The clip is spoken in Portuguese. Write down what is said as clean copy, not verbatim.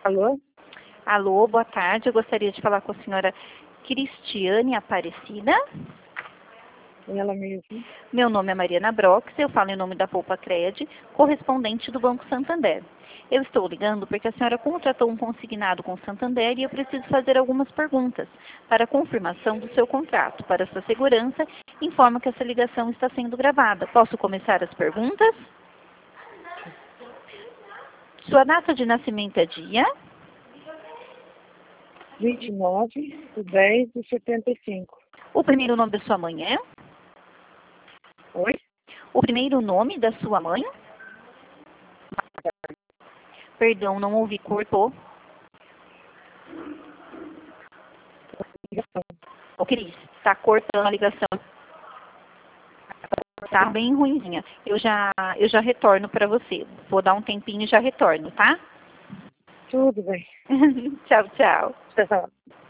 Alô? Alô, boa tarde. Eu gostaria de falar com a senhora Cristiane Aparecida. Ela mesma. Meu nome é Mariana Brox, eu falo em nome da Poupa Cred, correspondente do Banco Santander. Eu estou ligando porque a senhora contratou um consignado com o Santander e eu preciso fazer algumas perguntas para confirmação do seu contrato. Para sua segurança, informo que essa ligação está sendo gravada. Posso começar as perguntas? Sua data de nascimento é dia? 29/10/75. O primeiro nome da sua mãe é? Oi? O primeiro nome da sua mãe? Perdão, não ouvi, cortou. Ô, Cris, tá cortando a ligação. Tá bem ruinzinha. Eu já retorno para você. Vou dar um tempinho e já retorno, tá? Tudo bem. Tchau, tchau. Tchau.